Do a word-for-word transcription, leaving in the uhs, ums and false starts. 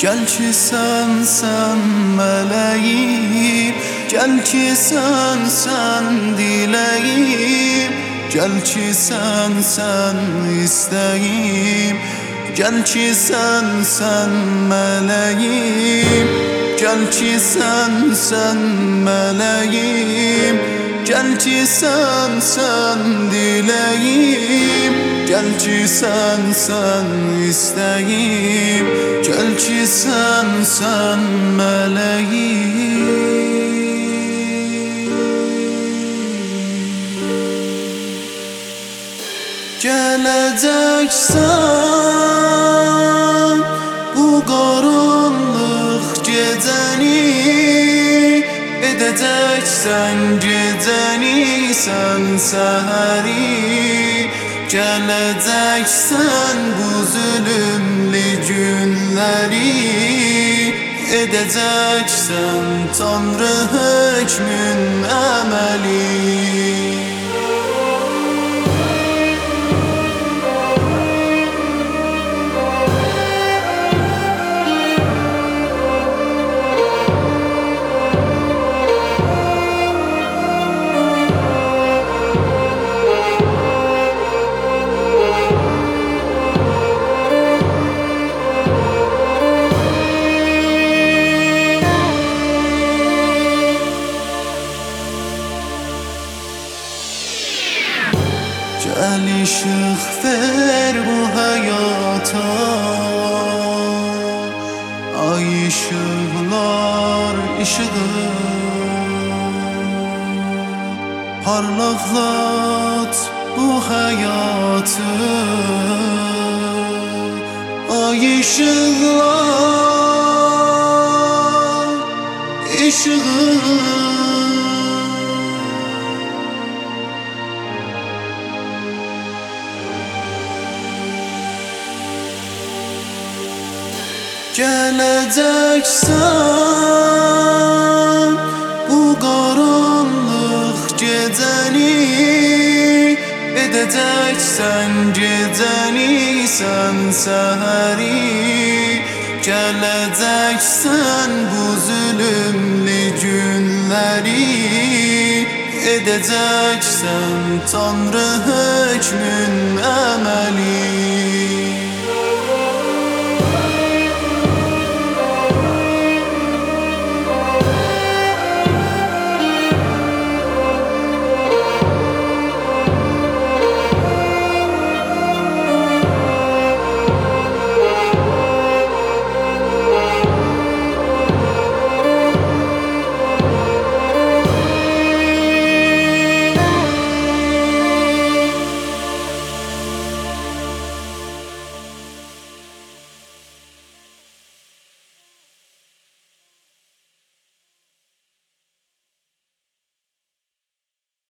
Gel ki sen sen meleğim, gel ki sen sen dileğim, gel ki sen sen isteğim, gel ki sen sen meleğim, gel ki sen sen meleğim, gel ki sen sen dileğim, gel ki sen sen isteğim, gel ki sen sen meleğim. Geleceksen bu karanlık geceni, edeceksen geceni sen seheri, geleceksen bu zulümlü günleri, edeceksen Tanrı hükmün emeli. Gel ışık ver bu hayata, ay ışıklar ışığı, parlaklat bu hayatı, ay ışıklar ışığı. Geleceksen bu karanlık geceni, edeceksen geceni sen seheri, geleceksen bu zulümlü günleri, edeceksen Tanrı hükmün emeli.